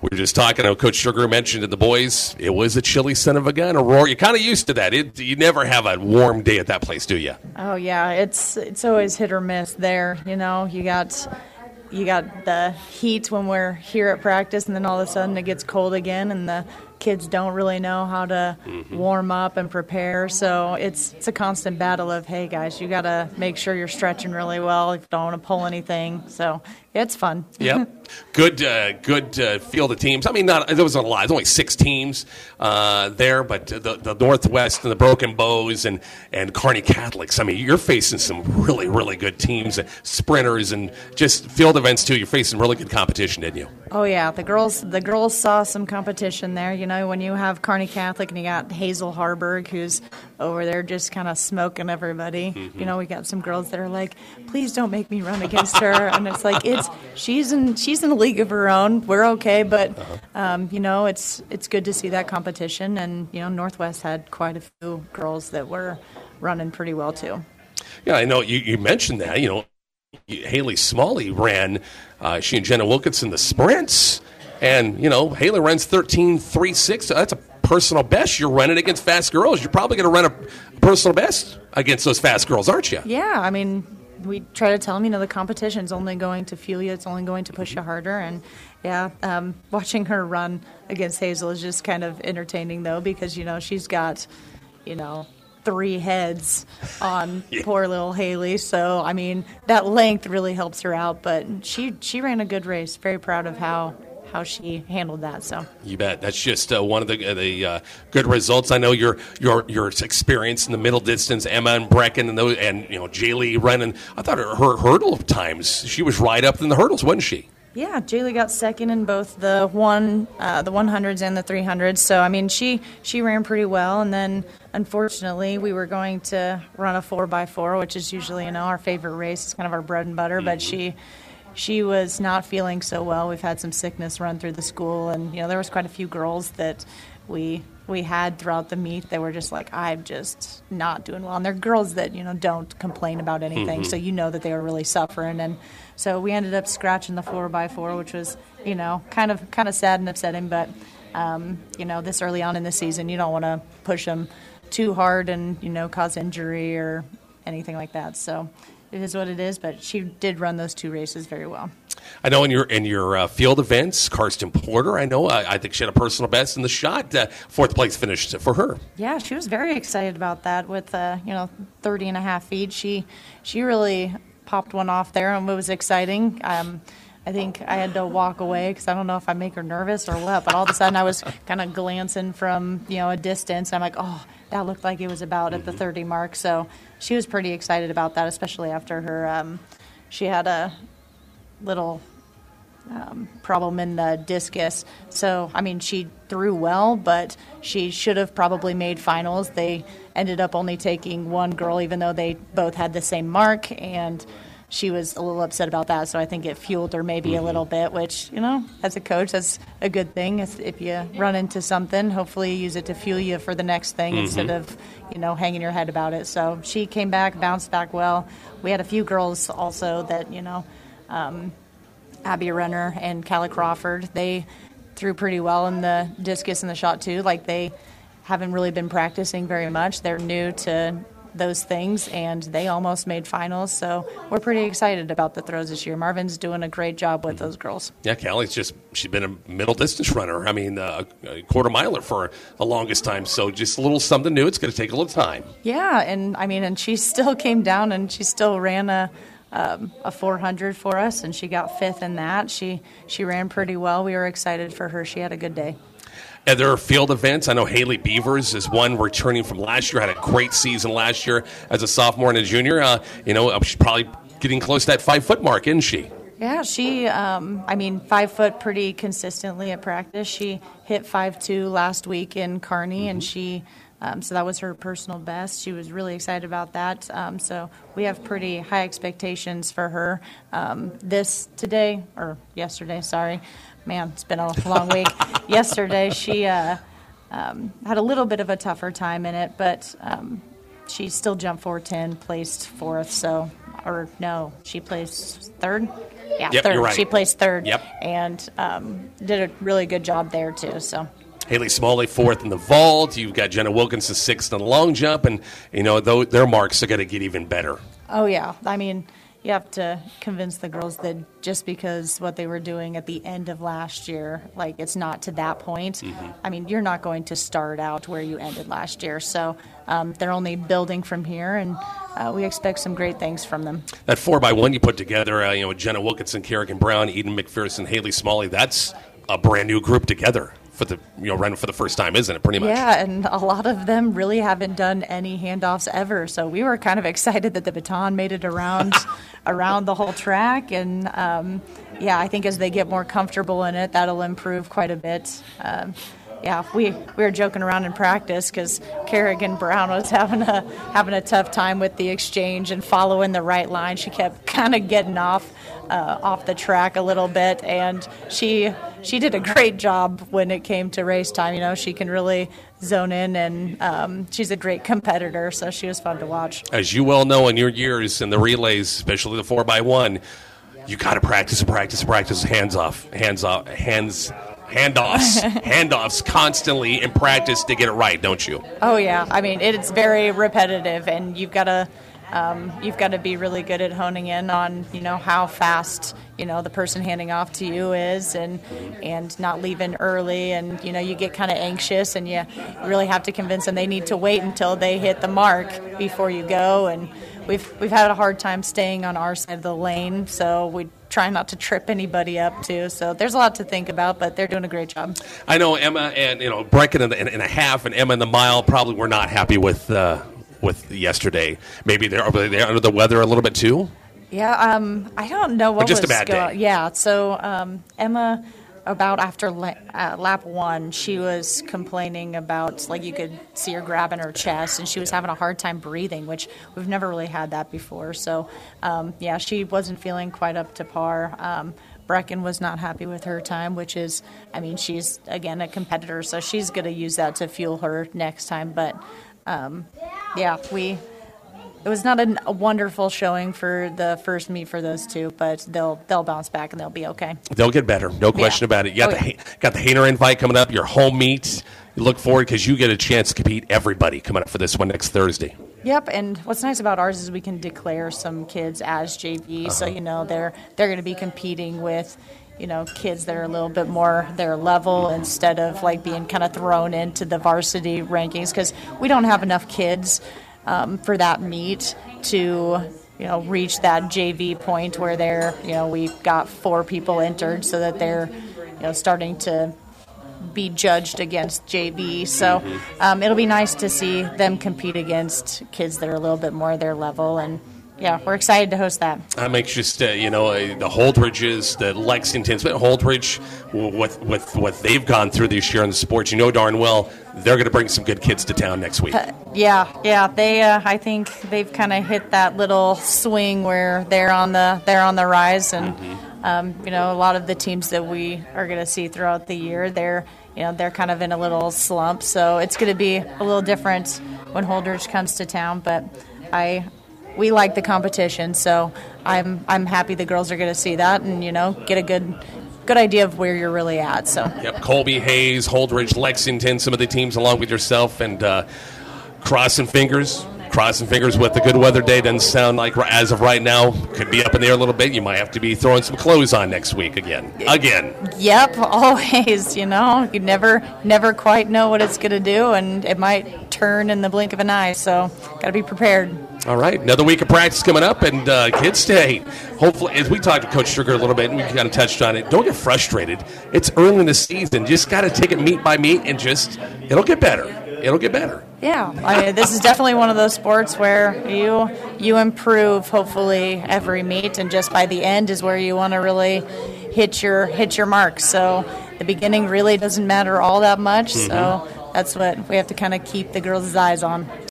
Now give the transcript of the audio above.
We were just talking, Coach Sugar mentioned to the boys, it was a chilly son of a gun, Aurora. You're kind of used to that. You never have a warm day at that place, do you? Oh, yeah. It's always hit or miss there. You got the heat when we're here at practice, and then all of a sudden it gets cold again, and the kids don't really know how to warm up and prepare. So it's a constant battle of, hey, guys, you got to make sure you're stretching really well if you don't want to pull anything. So it's fun. Yep. Good field of teams. I mean, there wasn't a lot. There's only 6 teams there, but the Northwest and the Broken Bows and Kearney Catholics. I mean, you're facing some really, really good teams, sprinters, and just field events, too. You're facing really good competition, didn't you? Oh, yeah. The girls saw some competition there. When you have Kearney Catholic and you got Hazel Harburg, who's over there just kind of smoking everybody. Mm-hmm. We got some girls that are like, please don't make me run against her. And it's like, she's in a league of her own. We're okay, but it's good to see that competition. And Northwest had quite a few girls that were running pretty well too. Yeah, I know you mentioned that. Haley Smalley ran. She and Jenna Wilkinson the sprints. And, Haley runs 13.36. So that's a personal best you're running against fast girls. You're probably going to run a personal best against those fast girls, aren't you? Yeah, I mean, we try to tell them, the competition's only going to fuel you. It's only going to push you harder. And, yeah, watching her run against Hazel is just kind of entertaining, though, because, she's got, 3 heads on poor little Haley. So, I mean, that length really helps her out. But she ran a good race. Very proud of how she handled that. So you bet. That's just one of the good results. I know your experience in the middle distance, Emma and Brecken and Jaylee running. I thought her hurdle times, she was right up in the hurdles, wasn't she? Yeah, Jaylee got second in both the 100s and the 300s. So I mean, she ran pretty well. And then unfortunately, we were going to run a 4x4, which is usually our favorite race. It's kind of our bread and butter. Mm-hmm. But she was not feeling so well. We've had some sickness run through the school, and there was quite a few girls that we had throughout the meet that were just like, I'm just not doing well. And they're girls that don't complain about anything, mm-hmm. So that they were really suffering. And so we ended up scratching the 4x4, which was kind of sad and upsetting. But this early on in the season, you don't want to push them too hard and cause injury or anything like that. So it is what it is, but she did run those 2 races very well. I know in your field events, Karsten Porter, I think she had a personal best in the shot. 4th place finished for her. Yeah, she was very excited about that with 30 and a half feet. She really popped one off there, and it was exciting. I think I had to walk away because I don't know if I make her nervous or what, but all of a sudden I was kind of glancing from a distance. I'm like, oh, that looked like it was about at the 30 mark. So she was pretty excited about that, especially after her she had a little problem in the discus. So, I mean, she threw well, but she should have probably made finals. They ended up only taking one girl, even though they both had the same mark, and she was a little upset about that. So I think it fueled her maybe a little bit, which, as a coach, that's a good thing. If you run into something, hopefully you use it to fuel you for the next thing instead of, hanging your head about it. So she came back, bounced back well. We had a few girls also that, Abby Renner and Callie Crawford, they threw pretty well in the discus and the shot too. Like, they haven't really been practicing very much. They're new to those things, and they almost made finals. So we're pretty excited about the throws this year. Marvin's doing a great job with those girls. Yeah, Callie's she's been a middle distance runner. I mean, a quarter miler for the longest time. So just a little something new. It's going to take a little time. Yeah, and she still came down and she still ran a 400 for us, and she got 5th in that. She ran pretty well. We were excited for her. She had a good day. And there are field events. I know Haley Beavers is one returning from last year. Had a great season last year as a sophomore and a junior. She's probably getting close to that 5-foot mark, isn't she? Yeah, she, 5 foot pretty consistently at practice. She hit 5.2 last week in Kearney, and she so that was her personal best. She was really excited about that. So we have pretty high expectations for her. Yesterday, sorry. Man, it's been a long week. Yesterday, she had a little bit of a tougher time in it, but she still jumped 410, placed 4th. So, or no, she placed 3rd. Yeah, Yep, third. you're right. She placed third. Yep. And did a really good job there, too. So. Haley Smalley fourth in the vault. You've got Jenna Wilkinson sixth in the long jump, and their marks are going to get even better. Oh yeah, I mean, you have to convince the girls that just because what they were doing at the end of last year, like it's not to that point. Mm-hmm. I mean, you're not going to start out where you ended last year, so they're only building from here, and we expect some great things from them. That 4x1 you put together, Jenna Wilkinson, Kerrigan Brown, Eden McPherson, Haley Smalley. That's a brand new group together for the running for the first time, isn't it? Pretty much. Yeah, and a lot of them really haven't done any handoffs ever. So we were kind of excited that the baton made it around the whole track, and I think as they get more comfortable in it, that'll improve quite a bit. We were joking around in practice because Kerrigan Brown was having a tough time with the exchange and following the right line. She kept kind of getting off the track a little bit, and she did a great job when it came to race time. She can really zone in, and she's a great competitor, so she was fun to watch. As you well know, in your years in the relays, especially the 4x1, you got to practice handoffs constantly in practice to get it right, don't you? Oh yeah, I mean it's very repetitive, and you've got to be really good at honing in on how fast the person handing off to you is, and not leaving early, and you get kind of anxious, and you really have to convince them they need to wait until they hit the mark before you go. And we've had a hard time staying on our side of the lane, so we try not to trip anybody up too. So there's a lot to think about, but they're doing a great job. I know Emma and Brecken in a half and Emma in the mile probably were not happy with yesterday. Maybe they're under the weather a little bit too. Yeah, I don't know what just was a bad day. Yeah, so Emma, about after lap one, she was complaining about, like, you could see her grabbing her chest, and she was having a hard time breathing, which we've never really had that before. So, she wasn't feeling quite up to par. Brecken was not happy with her time, which is, I mean, she's, again, a competitor, so she's going to use that to fuel her next time. But, it was not a wonderful showing for the first meet for those two, but they'll bounce back and they'll be okay. They'll get better, no question about it. You got the Hainer invite coming up, your home meet. You look forward because you get a chance to compete everybody coming up for this one next Thursday. Yep, and what's nice about ours is we can declare some kids as JV, so they're going to be competing with kids that are a little bit more their level instead of like being kind of thrown into the varsity rankings, because we don't have enough kids for that meet to reach that JV point where we've got 4 people entered, so that they're starting to be judged against JV. So it'll be nice to see them compete against kids that are a little bit more their level, and we're excited to host that. I'm anxious to, the Holdridges, the Lexingtons, but Holdridge, with what they've gone through this year in the sports, darn well they're going to bring some good kids to town next week. They, I think they've kind of hit that little swing where they're on the rise, and a lot of the teams that we are going to see throughout the year, they're kind of in a little slump, so it's going to be a little different when Holdridge comes to town, but we like the competition, so I'm happy the girls are going to see that and get a good idea of where you're really at. So Colby, Hayes, Holdridge, Lexington, some of the teams along with yourself, and crossing fingers with the good weather day. Doesn't sound like as of right now, could be up in the air a little bit. You might have to be throwing some clothes on next week again. Yep, always. You never quite know what it's going to do, and it might turn in the blink of an eye. So got to be prepared. All right, another week of practice coming up, and kids stay. Hopefully, as we talked to Coach Sugar a little bit, and we kind of touched on it, don't get frustrated. It's early in the season. Just got to take it meet by meet, and it'll get better. It'll get better. Yeah, this is definitely one of those sports where you improve, hopefully, every meet, and just by the end is where you want to really hit your mark. So the beginning really doesn't matter all that much, so that's what we have to kind of keep the girls' eyes on.